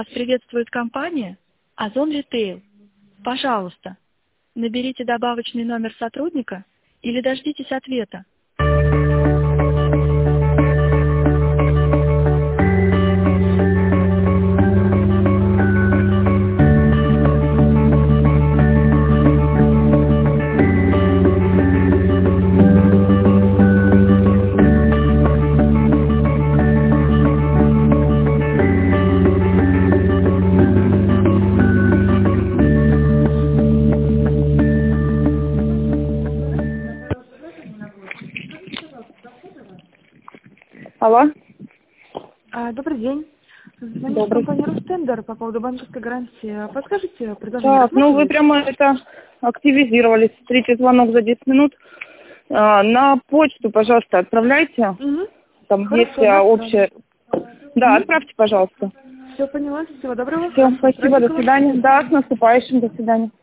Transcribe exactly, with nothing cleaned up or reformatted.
Вас приветствует компания Озон Retail. Пожалуйста, наберите добавочный номер сотрудника или дождитесь ответа. Алло. А, Добрый день. Звоню с Добрый. компании Ростендер по поводу банковской гарантии. Подскажите, предложение Так, ну вы рассматриваете? прямо это активизировались. Третий звонок за десять минут. А, на почту, пожалуйста, отправляйте. Угу. Там Хорошо, есть а, да, общая... Да, Мгм. отправьте, пожалуйста. Все поняла. Всего доброго. Все, Хорошего спасибо, до праздника вам. свидания. Да, с наступающим, до свидания.